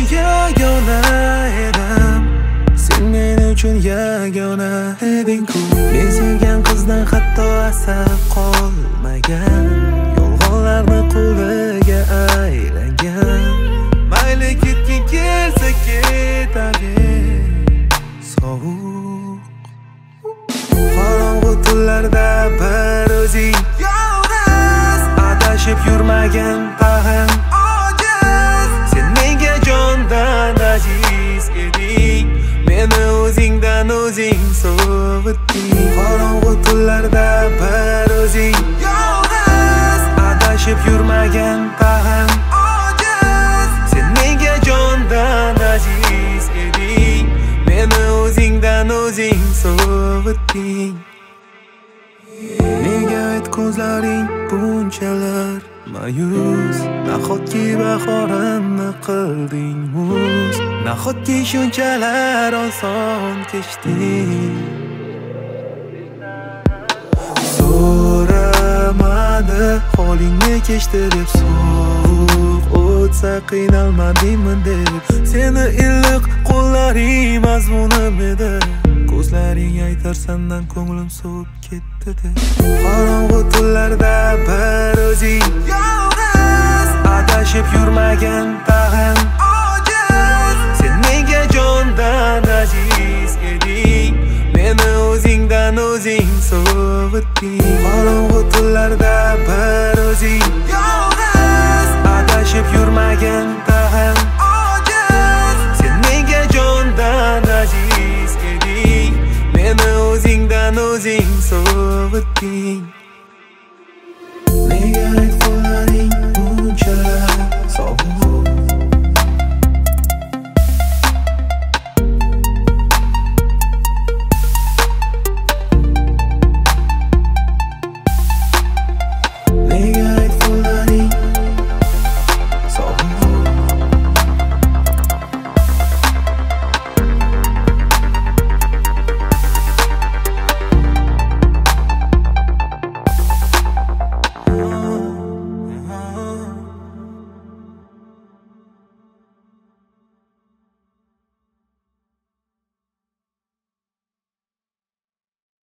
yagona edim, sen men uchun yagona eding-ku. Men sevgan qizdan hatto asar qolmagan, yolg'onlarni quliga aylangan. Mayli ketging kelsa ketaver, sovuq qorong'u tunlarda bir o'zing yolg'iz, adashib yurmagin tag'in ojiz. Sen menga jondan aziz eding, meni o'zingdan o'zing sovutding. Qorong'u tunlarda bir o'zing yolg'iz, adashib yurmagin tag'in ojiz. Sen menga jondan aziz eding, meni o'zingdan o'zing sovutding. Nega ayt ko'zlaring bunchalar ma'yus? Nahotki bahorimni qilding muz? Nahotki shunchalar oson kechding? So'ramadi holingni kechdi deb, sovuq o'tsa qiynalmadingmi deb. Seni iliq qo'llaring mazmunim edi, ko'zlaring aytar sendan ko'nglim sovib ketdi deb. Qorong'u tunlarda bir o'zing yolg'iz, adashib yurmagin tag'in ojiz. Sen menga jondan aziz eding, meni o'zingdan o'zing sovutding. Qorong'u tunlarda bir o'zing yolg'iz, adashib yurmagin tag'in ojiz. Sen menga jondan aziz eding, meni o'zingdan o'zing sovutding.